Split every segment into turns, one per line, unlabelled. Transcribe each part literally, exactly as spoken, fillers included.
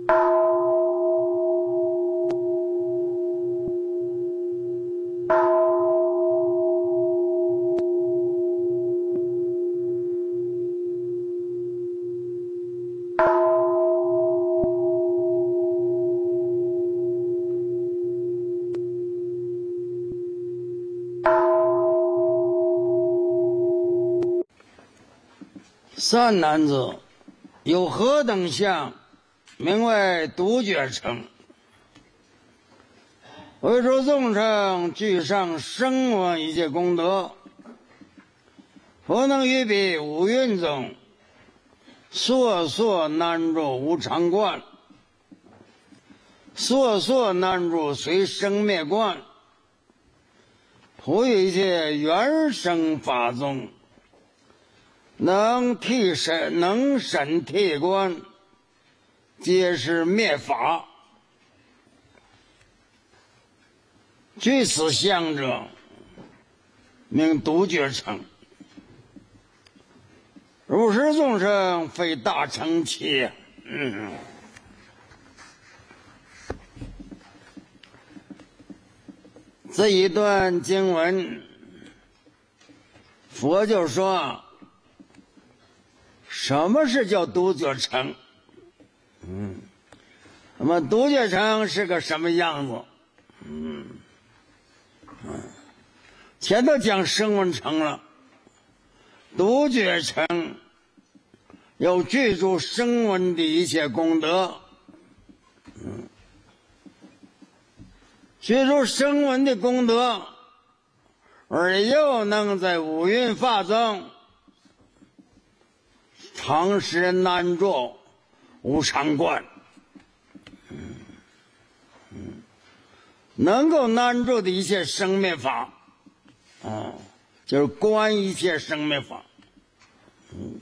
三男子有何等相，名为独觉乘。为诸众生具上声闻一切功德，不能于彼五蕴中烁烁难住无常观，烁烁难住随生灭观，普于一切原生法中，能替审能审替观，皆是灭法。具此相者，名独觉乘。如是众生，非大乘器。嗯，这一段经文，佛就说，什么是叫独觉乘？嗯，那么独觉乘是个什么样子？嗯嗯，前头讲声闻乘了，独觉乘有具足声闻的一切功德，嗯，具足声闻的功德，而又能在五蕴法中常时难住无常观，嗯嗯，能够难住的一切生灭法，啊，就是观一切生灭法，嗯，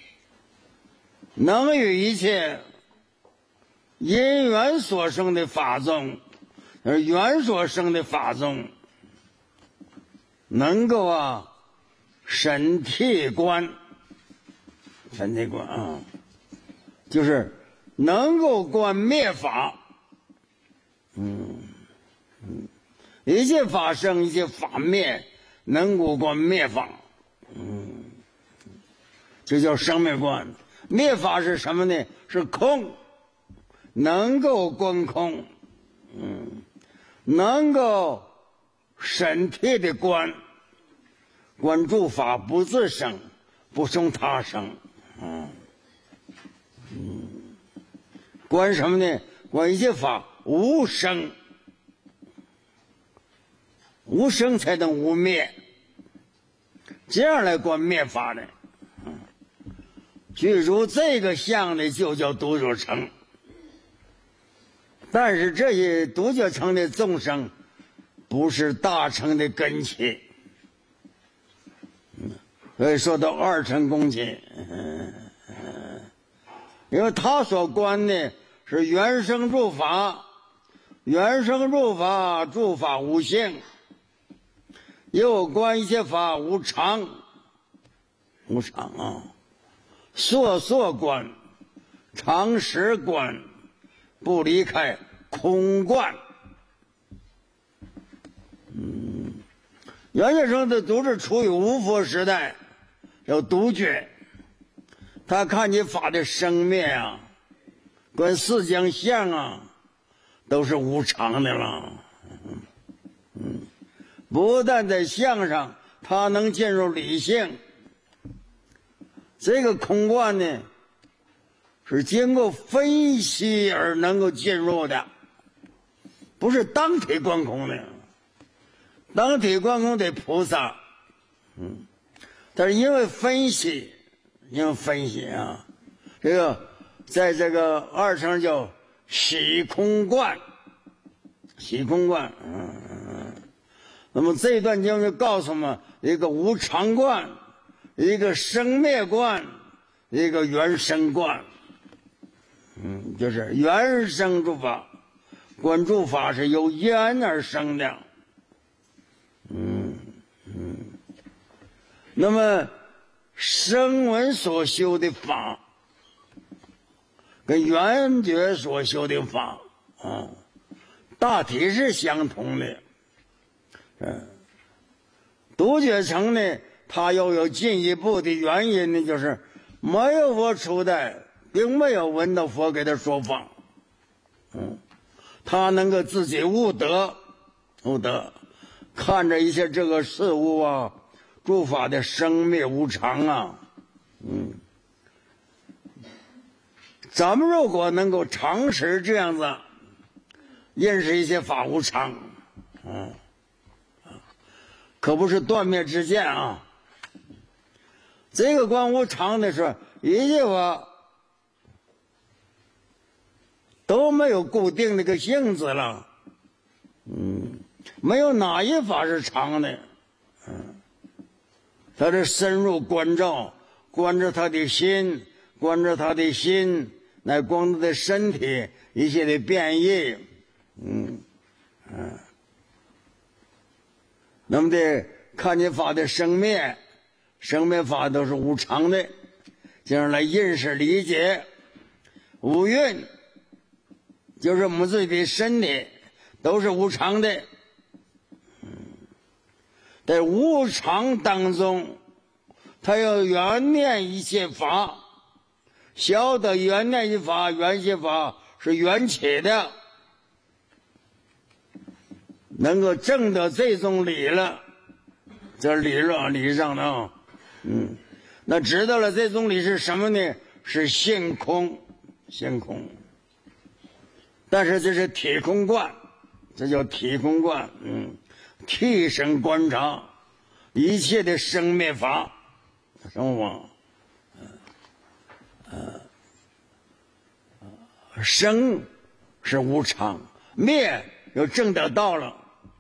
能与一切因缘所生的法中，而缘所生的法中，能够啊审替观。审替观啊，就是能够观灭法，嗯嗯，一切法生，一切法灭，能够观灭法，嗯，这叫生灭观。灭法是什么呢？是空，能够观空，嗯，能够审替的观，观诸法不自生，不生他生。嗯嗯，观什么呢？观一切法无生，无生才能无灭，这样来观灭法的。嗯，具足这个相的就叫独觉乘。但是这些独觉乘的众生，不是大乘的根器。嗯，所以说到二乘根器。嗯嗯，因为他所观的是原生诸法，原生诸法诸法无性，又观一切法无常，无常啊，烁烁观，常时观，不离开空观。嗯，原先生的都是处于无佛时代，有独觉。他看见法的生灭啊，跟四将相啊，都是无常的了。嗯嗯，不但在相上，他能进入理性。这个空观呢，是经过分析而能够进入的，不是当体观空的。当体观空得菩萨，嗯，但是因为分析。因为分析啊，这个在这个二乘叫喜空观，喜空观，嗯嗯。那么这一段经就告诉我们一个无常观，一个生灭观，一个原生观。嗯，就是原生诸法，观诸法是由缘而生的。嗯嗯，那么声闻所修的法， 跟圆觉所修的法啊，大体是相同的。嗯，独觉乘呢，它又有进一步的原因呢，就是没有佛初代，并没有闻到佛给他说法。嗯，他能够自己悟得，悟得，看着一些这个事物啊，诸法的生灭无常啊，嗯，咱们如果能够常识这样子认识一些法无常，嗯，可不是断灭之见啊。这个观无常的是一切法都没有固定那个性质了，嗯，没有哪一法是常的，嗯，他是深入关照，观着他的心，观着他的心，乃观他的身体一切的变异，嗯嗯，那么的看见法的生灭，生灭法都是无常的，这样来认识理解。五蕴就是我们自己的身体都是无常的，在无常当中，他要缘念一切法，晓得缘念一法，缘一切法是缘起的，能够证得这种理了，这理上理上的啊，嗯，那知道了这种理是什么呢？是性空，性空。但是这是体空观，这叫体空观，嗯，替身观察一切的生灭法，生法，呃，呃，生是无常，灭又证得道了，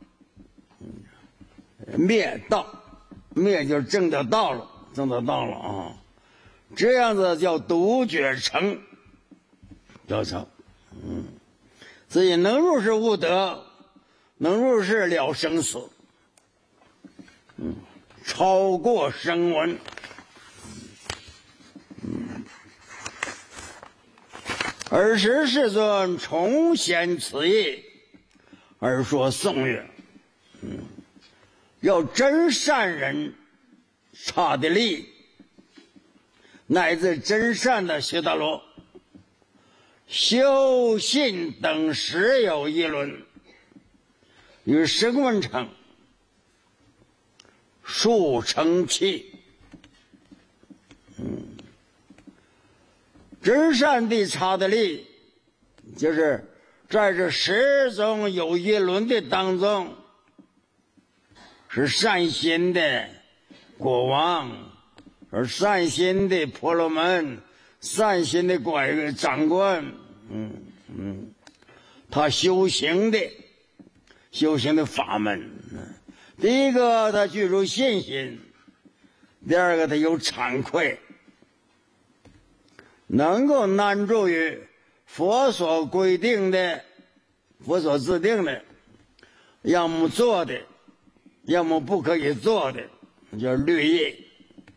灭道，灭就证得道了，证得道了啊，这样子叫独觉乘，叫成，嗯。自己能入世悟得，能入世了生死，嗯，超过声闻，嗯，尔时世尊重显此意，而说颂曰：嗯，要真善人差的力，乃至真善的悉达罗。修信等实有一论，与声闻乘数成器，嗯，真善的差的力，就是在这十种有一论的当中，是善心的国王，而善心的婆罗门，善心的拐长官，嗯嗯，他修行的修行的法门，第一个他具足信心，第二个他有惭愧，能够难住于佛所规定的、佛所制定的，要么做的，要么不可以做的，叫律义。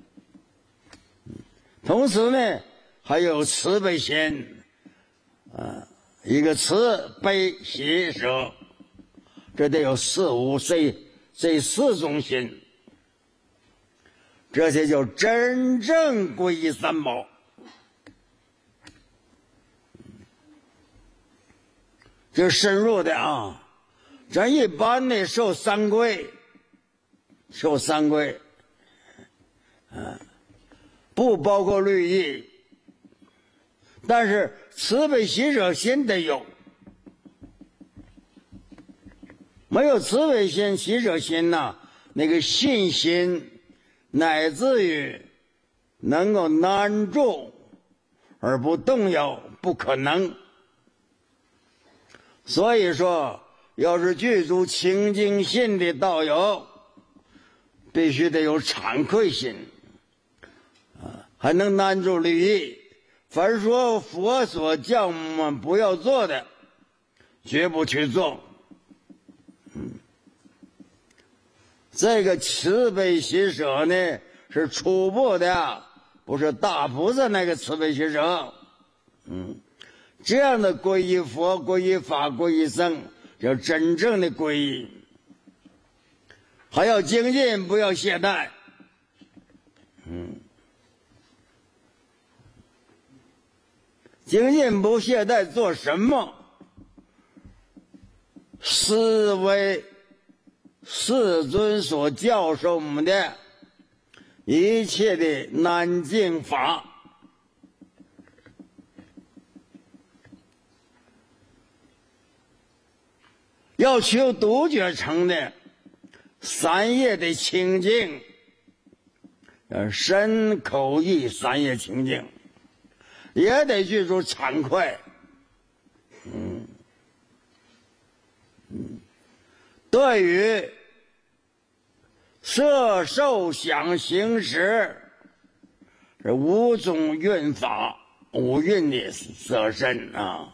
同时呢，还有慈悲心，啊，一个慈悲喜舍，这得有四无这这四种心，这些叫真正皈依三宝。这深入的啊，咱一般的受三皈，受三皈，啊，不包括律义，但是慈悲喜舍心得有，没有慈悲心喜舍心呐、啊，那个信心乃至于能够难住而不动摇，不可能。所以说，要是具足清净心的道友，必须得有惭愧心，啊，还能难住律义。凡说佛所教我们不要做的，绝不去做。嗯，这个慈悲喜舍呢，是初步的，不是大菩萨那个慈悲喜舍。嗯， 这样的皈依佛、皈依法、皈依僧，叫真正的皈依。还要精进，不要懈怠。嗯，精进不懈怠做什么？思维世尊所教授我们的一切的南净法，要求独觉成的三业的清净，身口意三业清净，也得记住惭愧。嗯嗯，对于色受想行识是五种蕴法，五蕴的色身啊，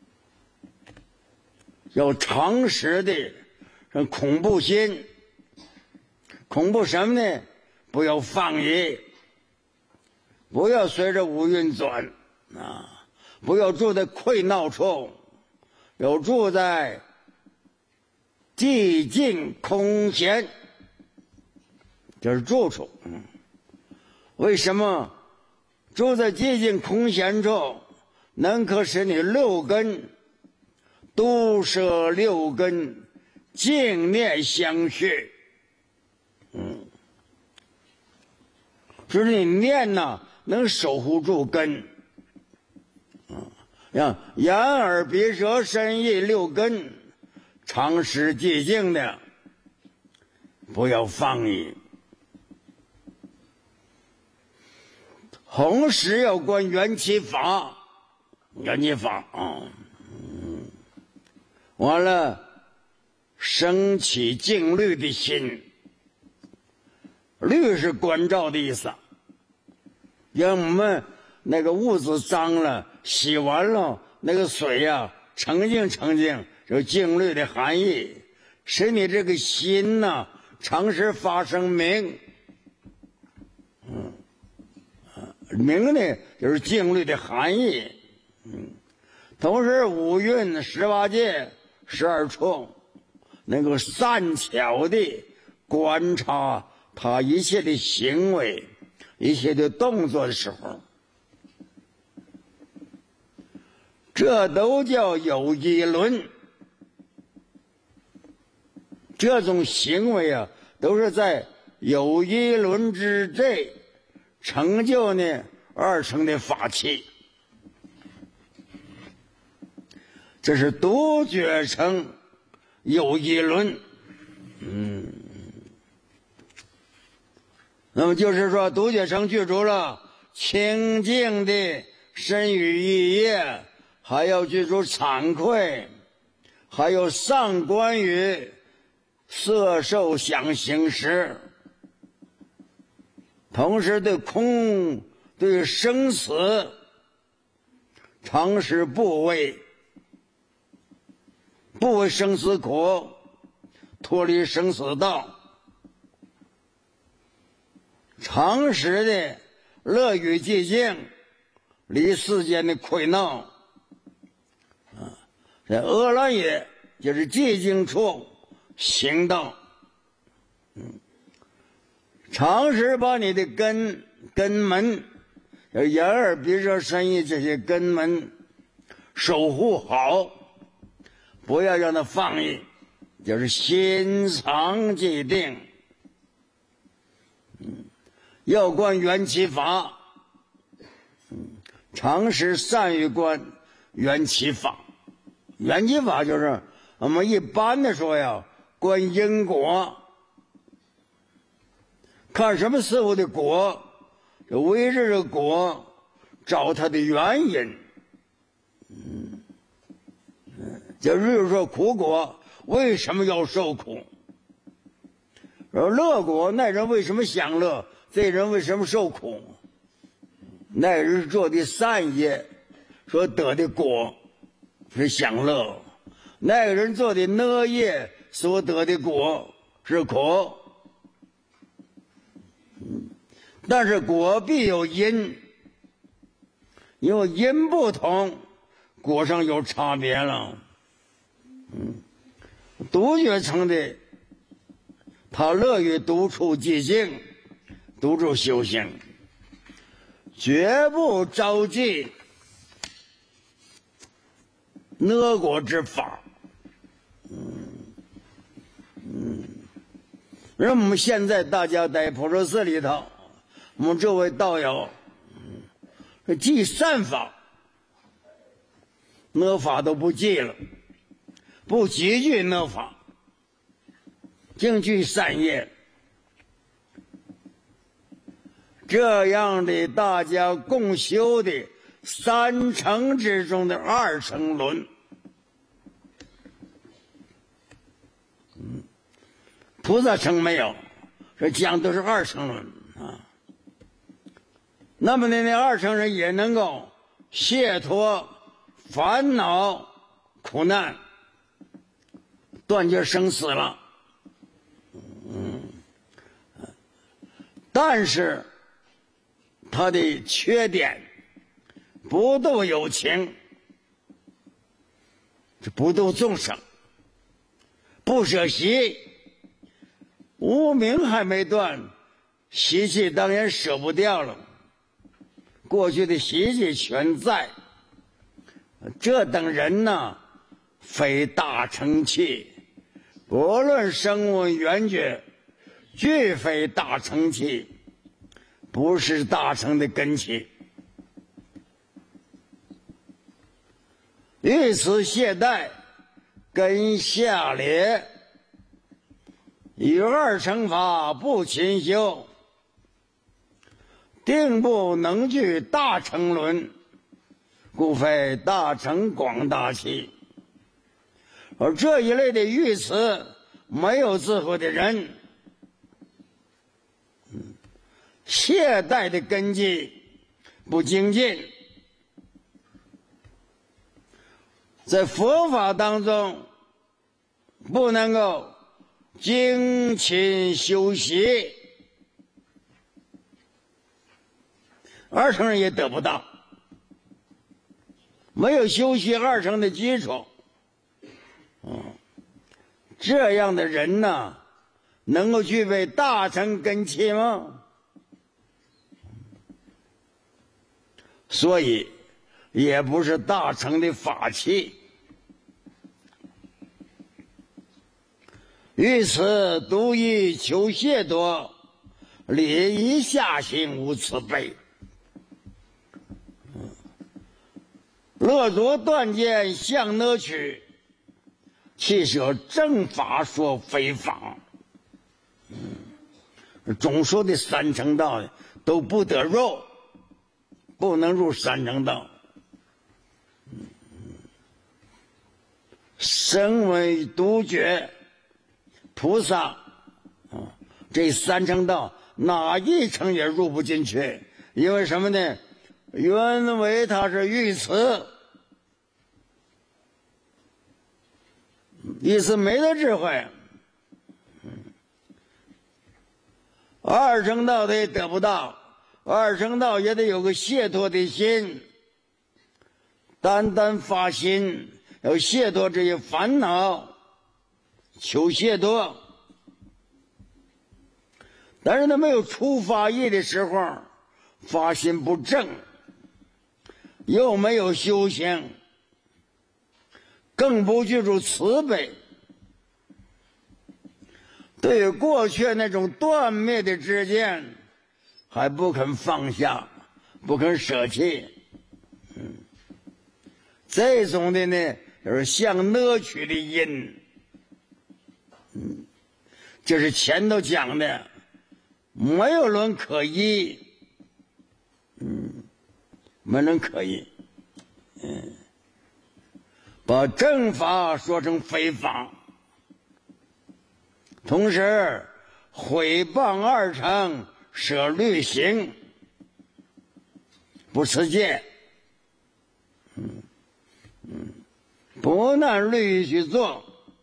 有常识的恐怖心。恐怖什么呢？不要放逸，不要随着五蕴转啊，不要住在溃闹处，要住在寂静空闲，这是住处。嗯，为什么住在寂静空闲处，能可使你六根都摄六根净念相续？嗯，就是你念呢，能守护住根。嗯，像眼耳鼻舌身意六根，常时寂静的，不要放逸。同时要观缘起法，缘起法啊，嗯，完了，升起净虑的心。虑是关照的意思，让我们那个屋子脏了，洗完了，那个水呀、啊，澄净澄净，有净虑的含义，使你这个心呐、啊，常时发生明。嗯，明呢就是净虑的含义。嗯，同时五蕴十八界十二处，能够善巧的观察他一切的行为，一切的动作的时候，这都叫有依轮。这种行为啊，都是在有依轮之内成就呢而成的法器。这是独觉成有依轮。嗯。那么就是说，独觉成具足了清净的身语意业，还要具足惭愧，还有上观于色受想行识，同时对空对生死常识不畏，不为生死苦，脱离生死道，常时的乐于寂静，离世间的溃闹啊，这阿赖耶就是寂静处行道。嗯，常时把你的根根门，眼耳鼻舌身意这些根门守护好，不要让它放逸，就是心常寂定。嗯，要观缘起法，嗯，常时善于观缘起法。缘起法就是我们一般的说呀，观因果，看什么事物的果，就围着这果找它的原因。嗯，就比如说苦果为什么要受苦，而乐果那人为什么享乐，这人为什么受苦，那人做的善业所得的果是享乐，那个人做的恶业所得的果是苦。但是果必有因，因为因不同， 果上有差别了。嗯，独觉成的，他乐于独处寂静，独处修行，绝不着急哪国之法。嗯嗯，而我们现在大家在普陀寺里头，我们这位道友，嗯，记善法，哪法都不记了，不积聚哪法，净具善业。这样的大家共修的三乘之中的二乘论，嗯，菩萨乘没有，这讲都是二乘论啊。那么呢，那二乘人也能够解脱烦恼苦难，断绝生死了。嗯，但是他的缺点，不度有情，这不度众生，不舍习，无明还没断，习气当然舍不掉了，过去的习气全在。这等人呢，非大乘器，不论声闻缘觉，俱非大乘器，不是大乘的根器。于此懈怠，根下劣，与二乘法不勤修，定不能具大乘论，故非大乘广大器。而这一类的语词，没有智慧的人，懈怠的根基不精进，在佛法当中不能够精勤修习，二乘人也得不到，没有修习二乘的基础。嗯，这样的人呢，能够具备大乘根器吗？所以也不是大乘的法器。于此独以求解脱，礼仪下心无慈悲。乐着断见向哪取，弃舍正法说非法。嗯，总说的三乘道都不得入，不能入三乘道。声闻独觉菩萨啊，这三乘道哪一乘也入不进去。因为什么呢？原为它是语词，意思没得智慧。二乘道他也得不到，二乘道也得有个解脱的心，单单发心要解脱这些烦恼，求解脱。但是他没有出发意的时候，发心不正，又没有修行，更不具足慈悲，对于过去那种断灭的知见还不肯放下，不肯舍弃。嗯，这种的呢，就是向哪取的因。嗯，就是前头讲的没有人可依。嗯，没人可依。嗯，把正法说成非法，同时毁谤二乘，舍律行，不持戒。嗯嗯，不按律去做。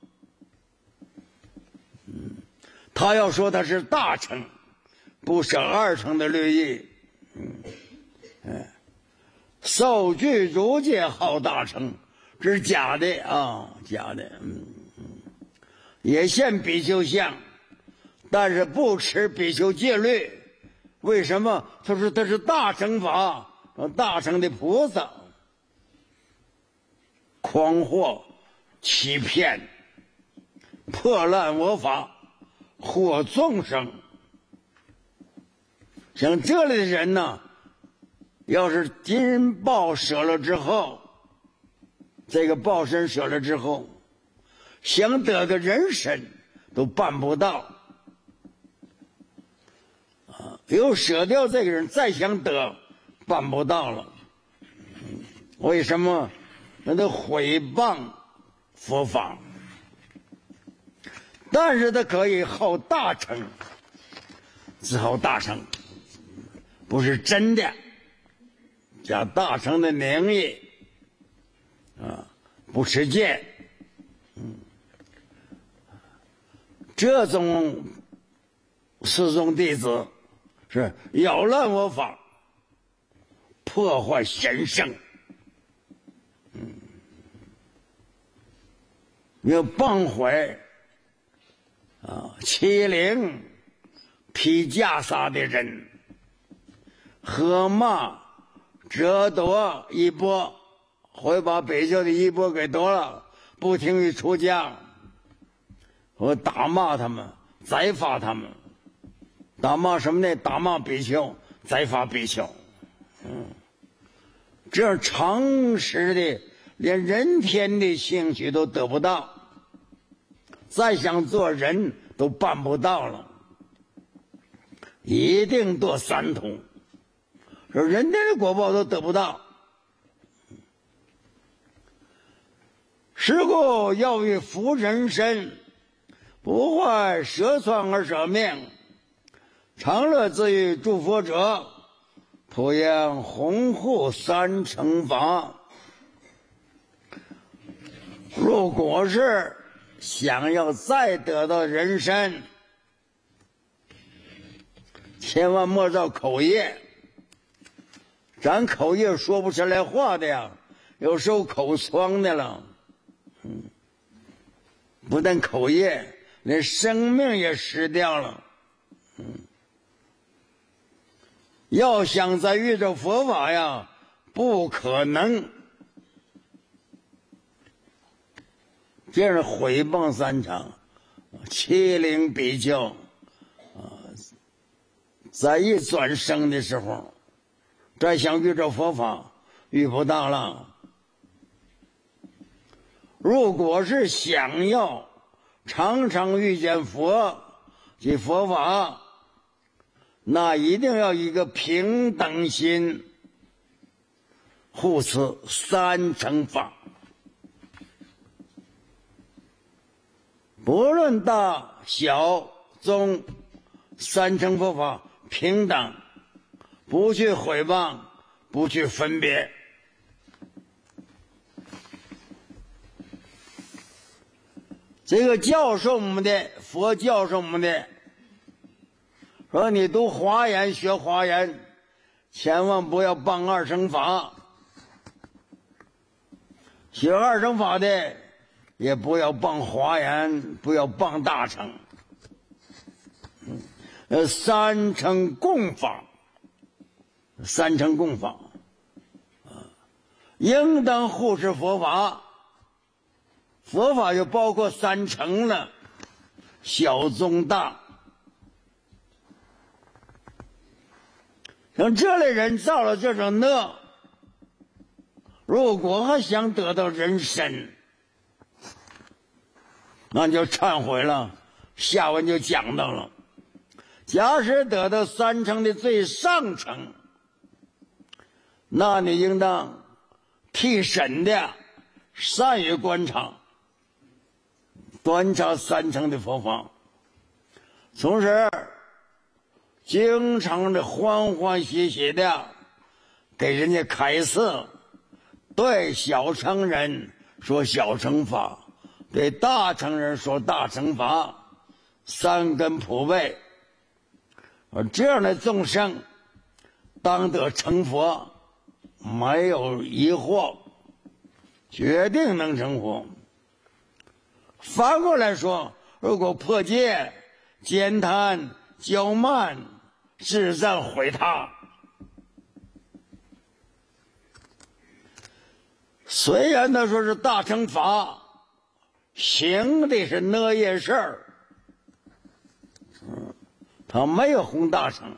嗯，他要说他是大乘，不舍二乘的律仪。嗯，哎， 受具足戒好大乘，这是假的啊，假的。嗯嗯，也现比丘相，但是不持比丘戒律。为什么？他说他是大乘法，大乘的菩萨，诳惑、欺骗、破烂我法，惑众生。像这类的人呢，要是金报舍了之后，这个报身舍了之后，想得个人身都办不到啊！又舍掉这个人，再想得，办不到了。为什么？那都毁谤佛法，但是他可以好大乘，自好大乘，不是真的，假大乘的名义啊，不持戒。嗯，这种四众弟子是扰乱我法，破坏神圣。嗯，有谤毁啊、欺凌、披袈裟的人，喝骂、折夺衣钵，会把比丘的衣钵给夺了，不听于出家，我打骂他们，宰罚他们。打骂什么呢？打骂比丘，宰罚比丘。嗯，这样常识的连人天的兴趣都得不到，再想做人都办不到了，一定堕三途，说人天的果报都得不到。是故要欲福人身，不坏舍窜而舍命，常乐自欲诸佛者，普应弘护三乘法。如果是想要再得到人身，千万莫造口业。咱口业说不出来话的呀，有时候口疮的了。嗯，不但口业，连生命也失掉了。嗯，要想再遇着佛法呀，不可能。这是毁谤三乘，欺凌比丘啊，在一转生的时候，再想遇着佛法，遇不到了。如果是想要常常遇见佛及佛法，那一定要一个平等心，护持三乘法。不论大小中，三乘佛法平等，不去毁谤，不去分别。这个教授我们的佛教授我们的说，你读华严学华严，千万不要谤二乘法，学二乘法的也不要谤华严，不要谤大乘。呃，三乘共法，三乘共法啊，应当护持佛法。佛法就包括三乘了，小中大。像这类人造了这种恶，如果还想得到人身，那就忏悔了。下文就讲到了，假使得到三乘的最上乘，那你应当替审的善于观察，观察三乘的佛法，同时经常的欢欢喜喜的给人家开示，对小乘人说小乘法，对大乘人说大乘法，三根普被。而这样的众生当得成佛， 没有疑惑，决定能成佛。反过来说，如果破戒、慳贪、骄慢、自赞毁他，虽然他说是大乘法，行的是那些事儿，他没有弘大乘，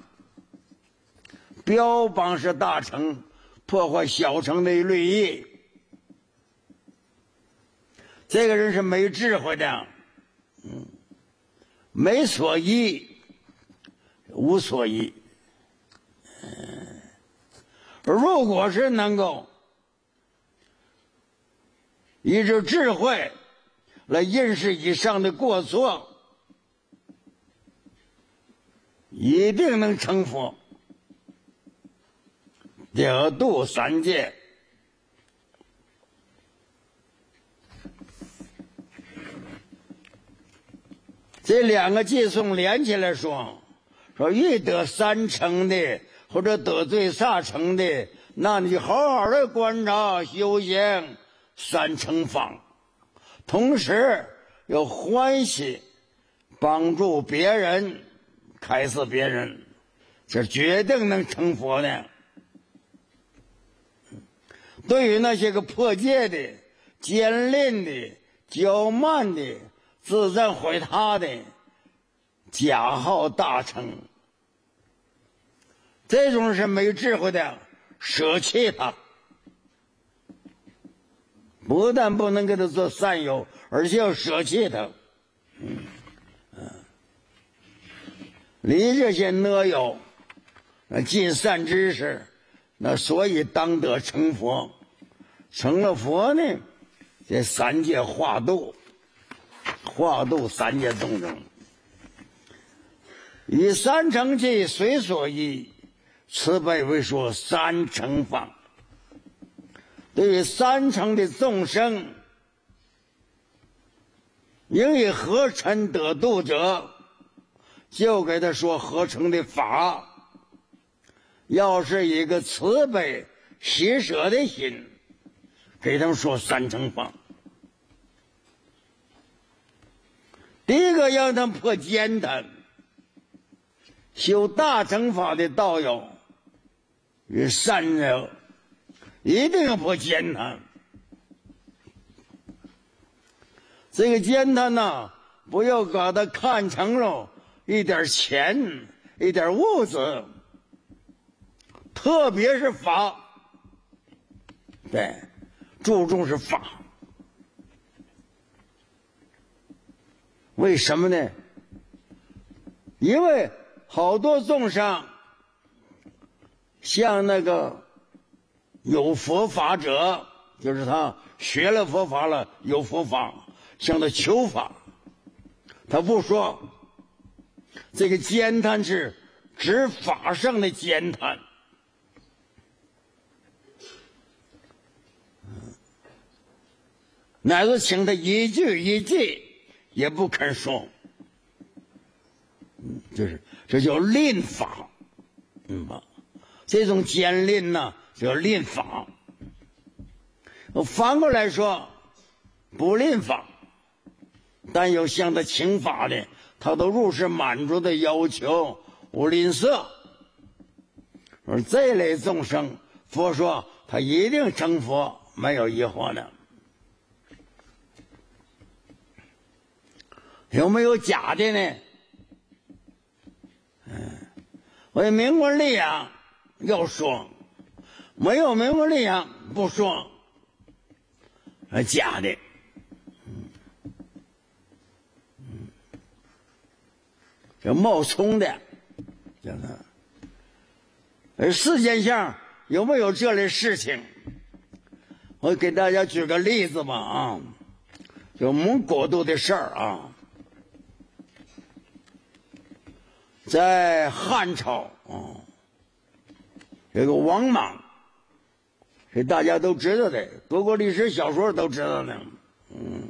标榜是大乘，破坏小乘的律仪。这个人是没智慧的，嗯，没所依，无所依。嗯，如果是能够以这智慧来认识以上的过错，一定能成佛，得度三界。这两个偈颂连起来说，说欲得三乘的或者得罪萨乘的，那你就好好的观察修行三乘法，同时又欢喜帮助别人，开示别人，这决定能成佛的。对于那些个破戒的、坚吝的、骄慢的、自赞毁他的，假号大乘，这种是没智慧的，舍弃他，不但不能给他做善友，而且要舍弃他。嗯嗯，离这些恶友，尽善知识，那所以当得成佛。成了佛呢，这三界化度，化度三界众生，以三乘计随所依，此辈为说三乘法。对于三乘的众生，应以合尘得度者，就给他说合成的法。要是一个慈悲喜舍的心，给他们说三乘法。第一个让他们破坚贪，修大乘法的道友与善友一定要破坚贪。这个坚贪呢，不要把它看成了一点钱、一点物质，特别是法，对，注重是法。为什么呢？因为好多众生像那个有佛法者，就是他学了佛法了，有佛法，向他求法，他不说这个坚贪是指法上的坚贪，乃至请他一句一句也不肯说，嗯，就是这叫吝法，嗯吧，这种坚吝呢叫吝法。反过来说，不吝法，但有向他请法的，他都如实满足的要求，无吝啬。而这类众生，佛说他一定成佛，没有疑惑的。有没有假的呢？嗯，为名闻利养要说，没有名闻利养不说，是假的。嗯嗯，这冒充的，真的。而世间上有没有这类事情？我给大家举个例子吧啊，就蒙古度的事儿啊。在汉朝啊，有个王莽，这大家都知道的，读过历史小说都知道的。嗯，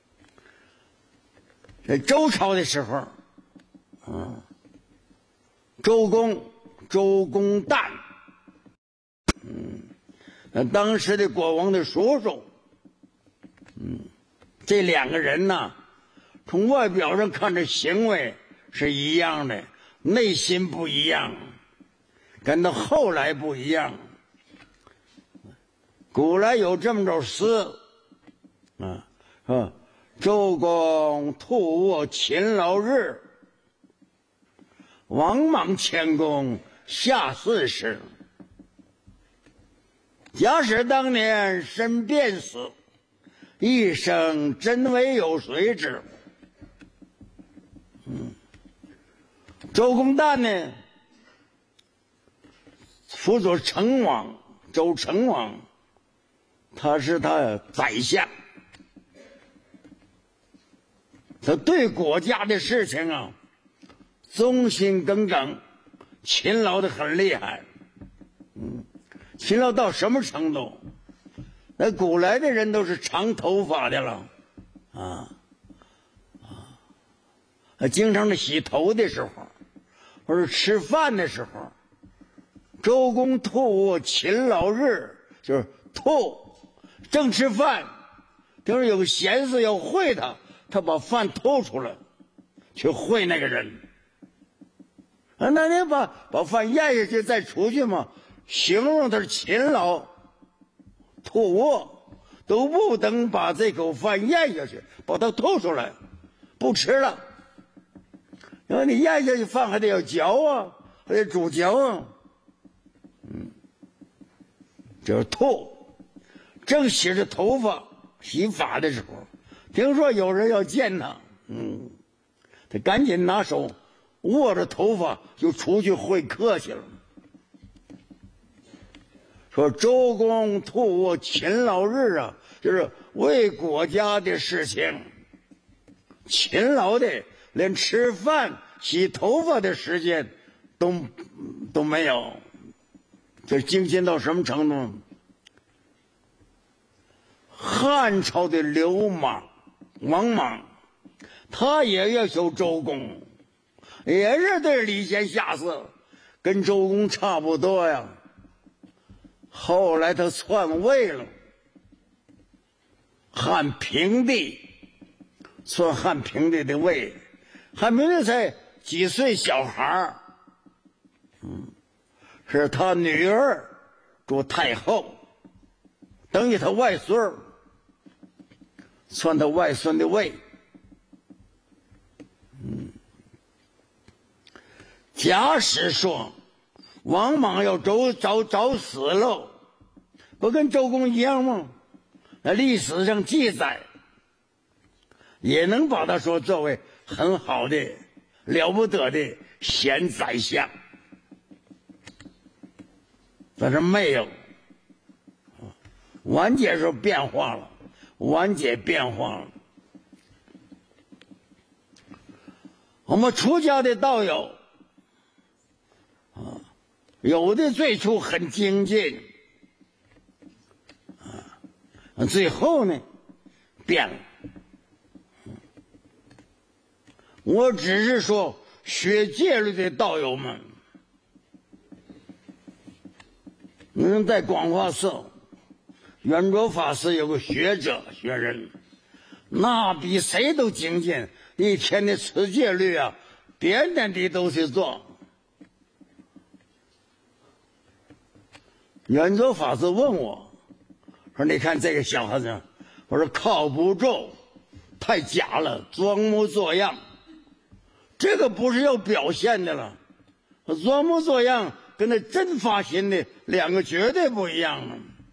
在周朝的时候，嗯，周公周公旦，嗯， 那当时的国王的叔叔。嗯，这两个人呢，从外表上看着行为是一样的，内心不一样，跟到后来不一样。古来有这么首诗啊，啊，周公吐沃勤劳日，王莽谦恭下四时。假使当年身便死，一生真为有谁知？嗯，周公旦呢，辅佐成王，周成王，他是他宰相，他对国家的事情啊，忠心耿耿，勤劳的很厉害。嗯，勤劳到什么程度？那古来的人都是长头发的了，啊啊，经常的洗头的时候，或者吃饭的时候，周公吐沃勤劳日，就是吐，正吃饭，听说有个闲事要会他，他把饭吐出来，去会那个人。啊，那你把把饭咽下去再出去嘛？形容他是勤劳。吐沃都不等把这口饭咽下去，把它吐出来，不吃了。因为你咽下去饭还得要嚼啊，还得煮嚼啊。嗯，就是吐。正洗着头发洗发的时候，听说有人要见他，嗯，他赶紧拿手握着头发就出去会客去了。说周公吐沃勤劳日啊，就是为国家的事情勤劳的，连吃饭洗头发的时间都都没有。这精进到什么程度？汉朝的流氓王莽，他也要求周公，也是对礼贤下士，跟周公差不多呀。后来他篡位了，汉平帝篡汉平帝的位，汉平帝才几岁小孩，嗯，是他女儿做太后，等于他外孙，篡他外孙的位。嗯，假使说王莽要找找找死喽，不跟周公一样吗？那历史上记载也能把他说作为很好的了不得的贤宰相，但是没有。晚节时候变化了，晚节变化了。我们出家的道友啊，有的最初很精进，啊，最后呢变了。我只是说学戒律的道友们，嗯，在广化寺圆桌法师有个学者学人，那比谁都精进，一天的持戒律啊，点点滴都去做。圆桌法师问我说：“你看这个小孩子，我说靠不住，太假了，装模作样。这个不是要表现的了，装模作样跟那真发心的两个绝对不一样了。”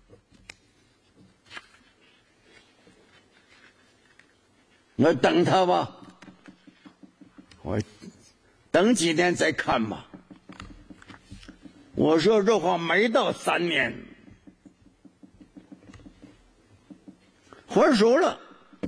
我等他吧，我等几年再看吧。我说这话没到三年，还俗了，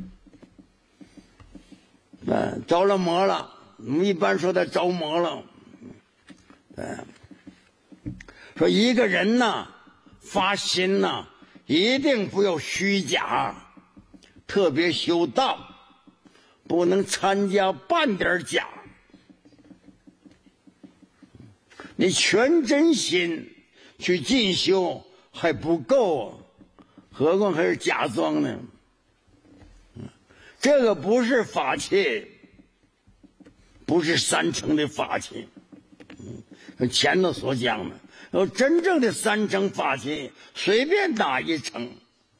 嗯，着了魔了。我们一般说他着魔了。嗯，说一个人呐，发心呐，一定不要虚假，特别修道，不能参加半点假。你全真心去进修还不够，何况还是假装呢？这个不是法器，不是三乘的法器。嗯，前头所讲的，有真正的三乘法器，随便打一乘。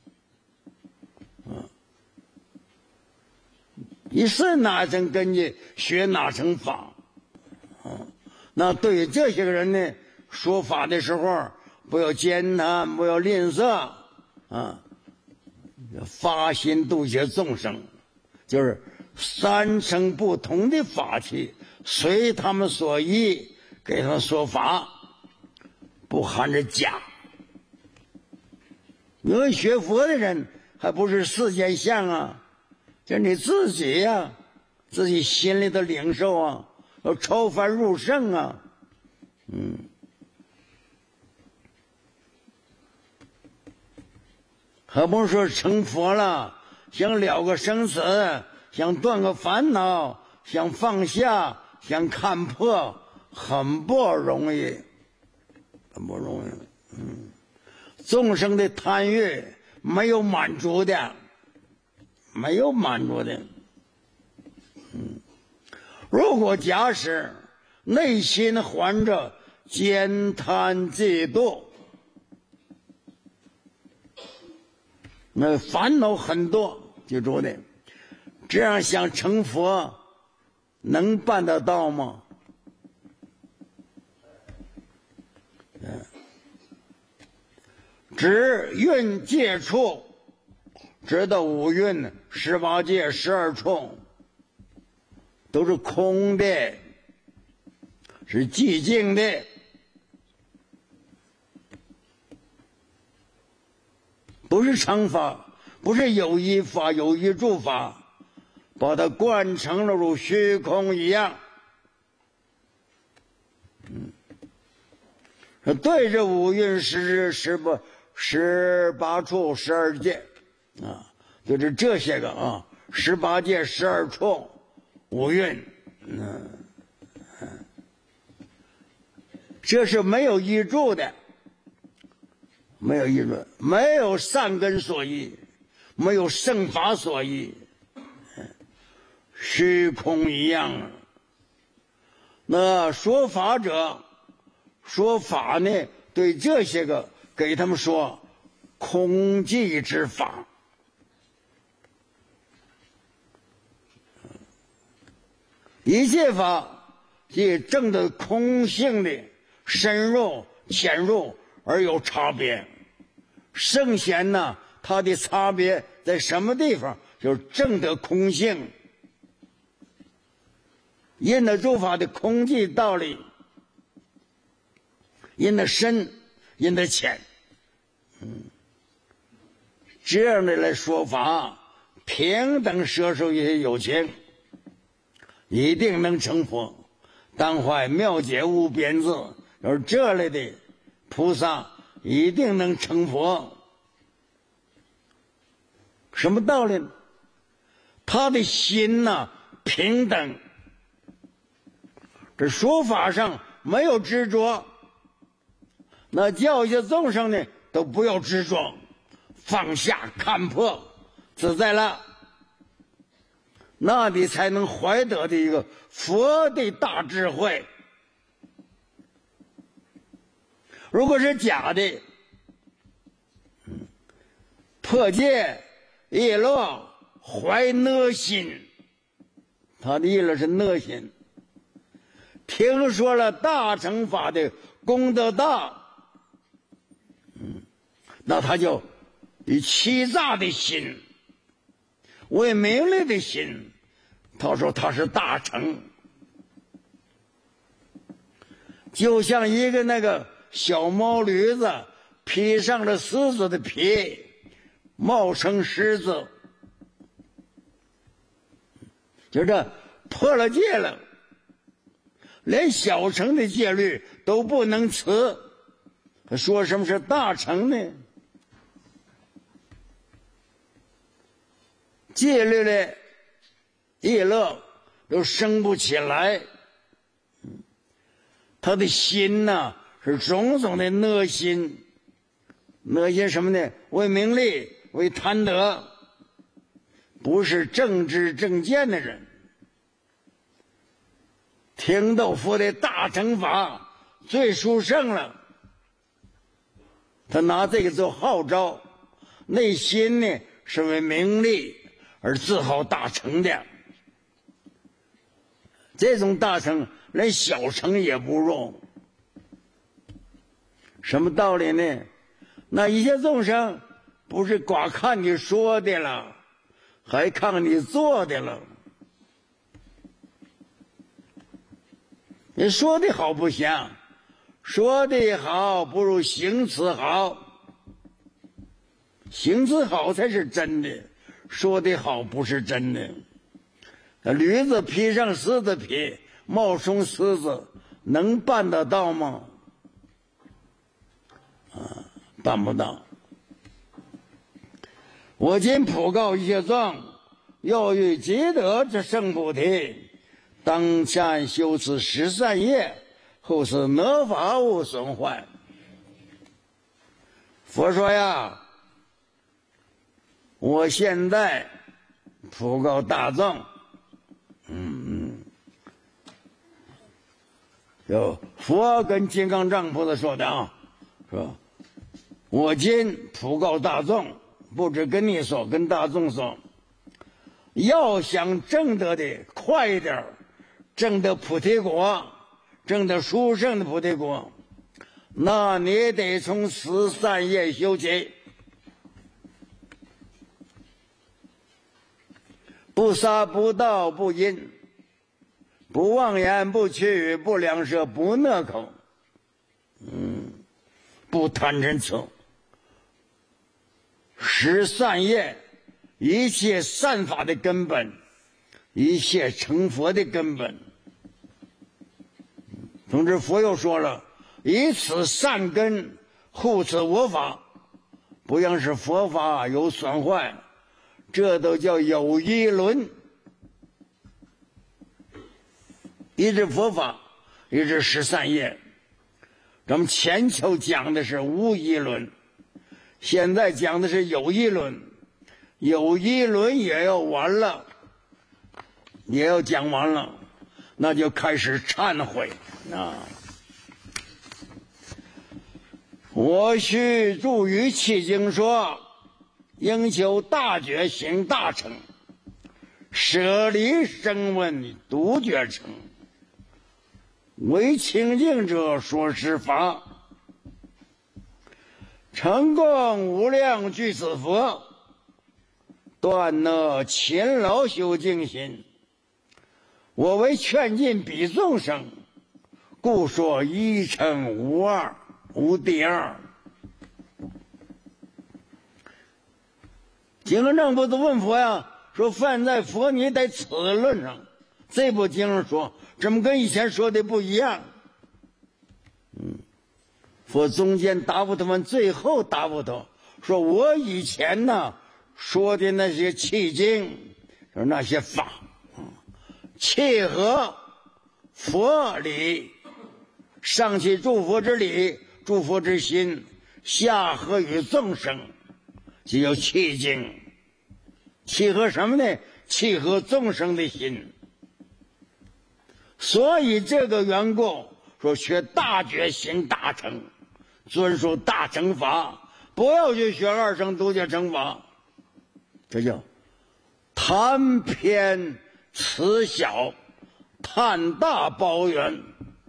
嗯，你是哪层根据学哪层法。嗯，那对于这些个人呢，说法的时候不要艰难，不要吝啬啊，发心度些众生。就是三乘不同的法器，随他们所依，给他们说法，不含着假。因为学佛的人还不是世间相啊，就是你自己呀、啊，自己心里的领受啊，要超凡入圣啊，嗯。何不说成佛了？想了个生死，想断个烦恼，想放下，想看破，很不容易，很不容易。嗯，众生的贪欲没有满足的，没有满足的。嗯，如果假使内心怀着奸贪嫉妒，那烦恼很多，记住的，这样想成佛，能办得到吗？嗯，只蕴界处，知道五蕴、十八界、十二处，都是空的，是寂静的。不是常法，不是有一法有一住法，把它贯成了如虚空一样。嗯，对着五蕴十十八十八处十二界啊，就是这些个啊，十八界十二处五蕴，嗯，这是没有依住的。没有议论，没有善根所依，没有圣法所依，虚空一样。那说法者，说法呢，对这些个给他们说空寂之法。一切法即证得空性的深入浅入而有差别。圣贤呢，它的差别在什么地方？就是证得空性，因得诸法的空寂道理，因得深，因得浅，嗯，这样的来说法，平等摄受一些有情，一定能成佛。当怀妙解无边智，而这类的菩萨一定能成佛。什么道理呢？他的心呐、啊、平等，这说法上没有执着，那教育众生呢都不要执着，放下看破自在了，那你才能怀得的一个佛的大智慧。如果是假的，嗯，破戒业乐怀讷心，他的业乐是讷心。听说了大乘法的功德大，嗯，那他就以欺诈的心，为名利的心，他说他是大乘。就像一个那个小毛驴子披上了狮子的皮，冒成狮子，就这破了戒了，连小乘的戒律都不能持，说什么是大乘呢？戒律的业乐都生不起来，他的心呐、啊、是种种的讷心， 那些什么呢？为名利、为贪得，不是正知正见的人，听到佛的大乘法最殊胜了，他拿这个做号召，内心呢是为名利而自豪大乘的。这种大乘连小乘也不如。什么道理呢？那一切众生不是光看你说的了，还看你做的了。你说的好不行，说的好不如行词好，行词好才是真的，说的好不是真的。驴子披上狮子皮，冒充狮子，能办得到吗？啊，办不到。我今普告一切众，要欲积德之圣菩提，当先修此十善业，后是得法无损坏。佛说呀，我现在普告大众，嗯，有佛跟金刚藏菩萨说的啊，是吧？我今普告大众，不止跟你说，跟大众说，要想证得的快一点，证得菩提果，证得殊胜的菩提果，那你得从十善业修起。不杀不盗不淫，不妄言不绮语不两舌不讷口，嗯，不贪嗔痴。十善业，一切善法的根本，一切成佛的根本。总之佛又说了，以此善根护持我法，不让使佛法有损坏，这都叫有依轮。一是佛法，一是十善业。咱们前头讲的是无依轮，现在讲的是有依轮。有依轮也要完了，也要讲完了，那就开始忏悔啊！我须注于契经说，应求大觉行大乘，舍离声闻独觉乘，为清净者说是法，成供无量具此佛，断那勤劳修净心。我为劝进彼众生，故说一乘无二，无第二。金刚藏菩萨问佛呀，说犯在佛你在此论上，这部经上说怎么跟以前说的不一样？嗯，佛中间答复他们，最后答复他说，我以前呢说的那些契经，说那些法，契合佛理，上起诸佛之理，诸佛之心，下合于众生，就叫契经。契合什么呢？契合众生的心。所以这个缘故，说学大觉行大乘，遵守大乘法，不要去学二乘独觉乘法。这叫贪偏慈小，贪大包圆。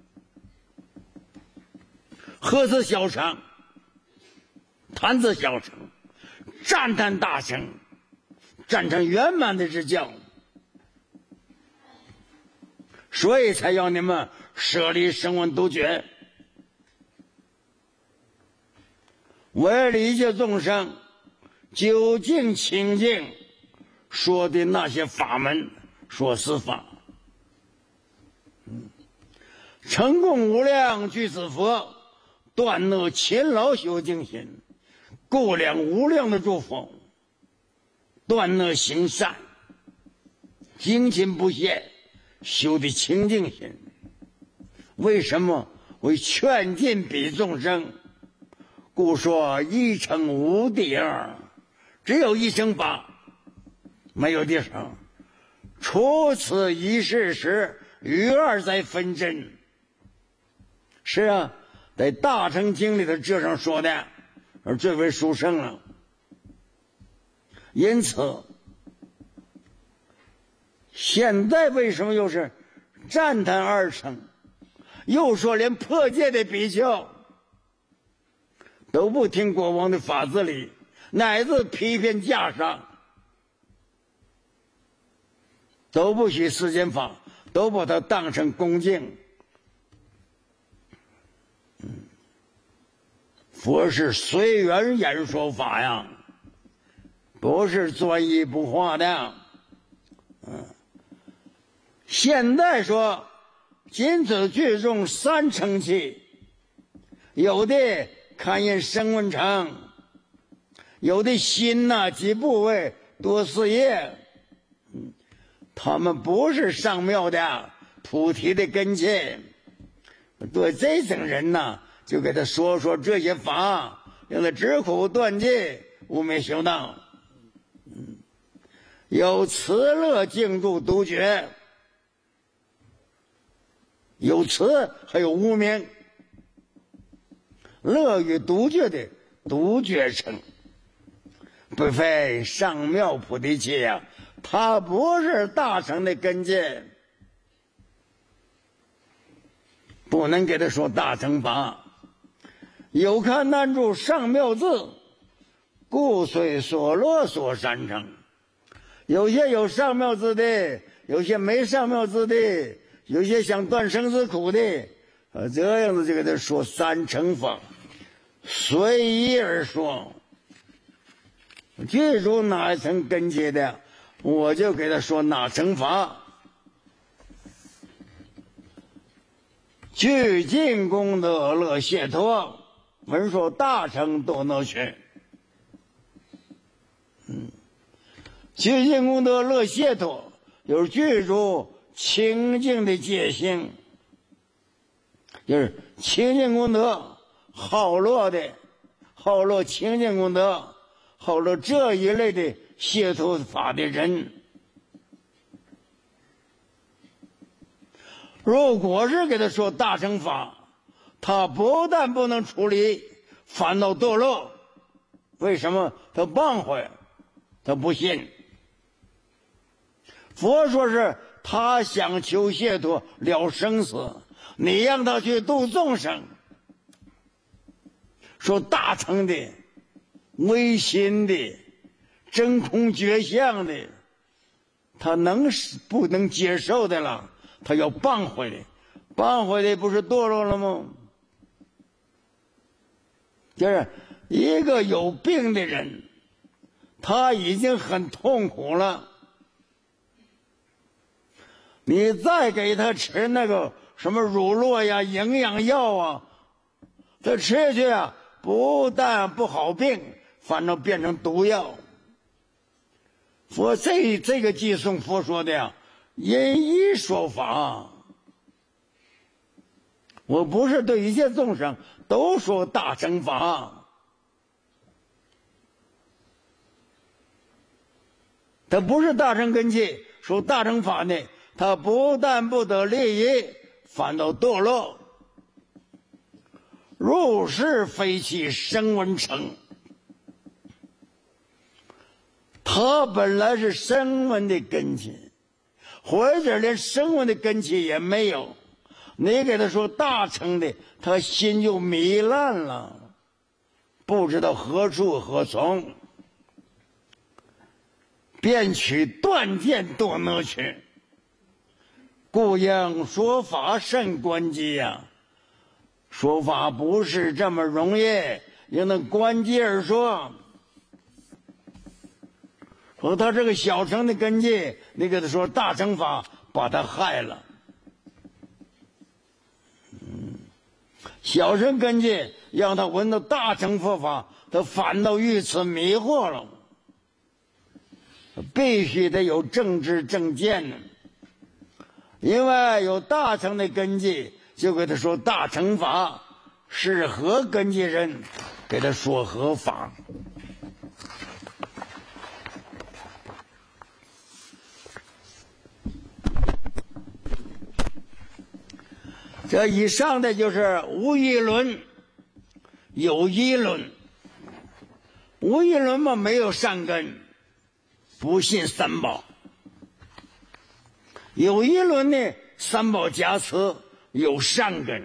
何是小乘？贪字小乘，赞叹大乘，赞成圆满的之教，所以才要你们舍离声闻独觉，为了一切众生究竟清净说的那些法门，说是法。成供无量具此佛，断那勤劳修净心，供量无量的诸佛，断那行善，精勤不懈，修的清净心。为什么？为劝进彼众生， 故说一乘无第二，只有一乘法，没有第二。除此一事时，余二再分真。是啊，在《大乘经》里头这样说的，而最为殊胜了。因此，现在为什么又是赞叹二乘？又说连破戒的比丘都不听国王的法子里，乃至批评架上，都不许世间法，都把它当成恭敬。佛是随缘演说法呀，不是专一不化的。嗯，现在说今此聚众三乘气，有的看见声闻乘，有的心呐、啊、及部位多事业，嗯，他们不是上庙的菩提的根器。对这种人呢，就给他说说这些法，让他止苦断戒，无灭修道。嗯，有慈乐静住独觉，有慈还有无明，乐与独觉的独觉乘，不非上妙菩提器呀，它不是大乘的根基，不能给他说大乘法。有看难住上妙字，故虽所罗所三乘。有些有上妙字的，有些没上妙字的，有些想断生死苦的，啊，这样子就给他说三乘法，随意而说。记住哪一层根基的，我就给他说哪乘法。具尽功德乐解脱，文说大乘多能学。嗯，具尽功德乐解脱，有具足清净的戒心，就是清净功德好乐的，好乐清净功德，好乐这一类的解脱法的人。如果是给他说大乘法，他不但不能处理烦恼堕落，为什么？他忘怀，他不信。佛说是他想求解脱了生死，你让他去度众生，说大乘的唯心的真空觉相的，他能不能接受的了？他要谤回的，谤回的不是堕落了吗？就是一个有病的人，他已经很痛苦了，你再给他吃那个什么乳酪呀、营养药啊，他吃下去啊，不但不好病，反正变成毒药。佛这这个寄送佛说的呀，因一说法，我不是对一切众生都说大乘法，他不是大乘根器，说大乘法呢，他不但不得利益，反倒堕落。入世非其声闻乘，他本来是声闻的根器，或者连声闻的根器也没有，你给他说大乘的，他心就糜烂了，不知道何处何从，便取断见多能取，故应说法甚关机呀、啊。说法不是这么容易，应当关机而说。说他这个小乘的根基，你给他说大乘法，把他害了。嗯，小乘根基让他闻到大乘佛法，他反倒遇此迷惑了。必须得有正知正见呢，因为有大乘的根基，就给他说大乘法，是何根基人给他说合法。这以上的就是无议论、有议论。无议论嘛，没有善根，不信三宝；有议论呢，三宝加持，有善根。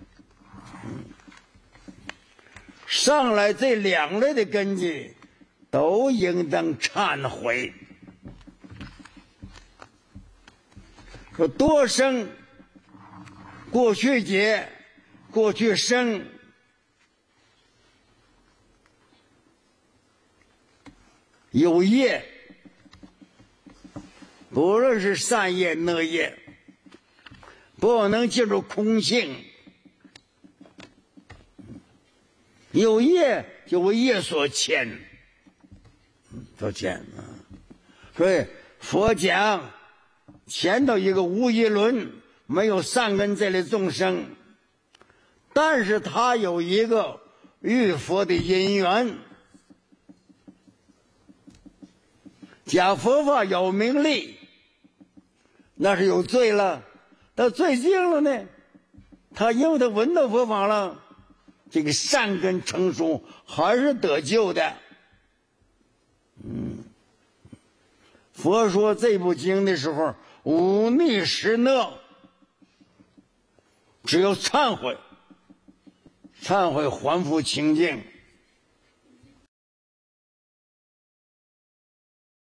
上来这两类的根基，都应当忏悔。说多生。过去劫，过去生，有业，不论是善业恶业，不能进入空性。有业就为业所牵，所牵啊。所以佛讲牵到一个无一轮。没有善根这类众生，但是他有一个遇佛的因缘，讲佛法有名利，那是有罪了。到罪尽了呢，他因为他闻到佛法了，这个善根成熟，还是得救的。嗯，佛说这部经的时候，忤逆十恶。只有忏悔，忏悔还复清净，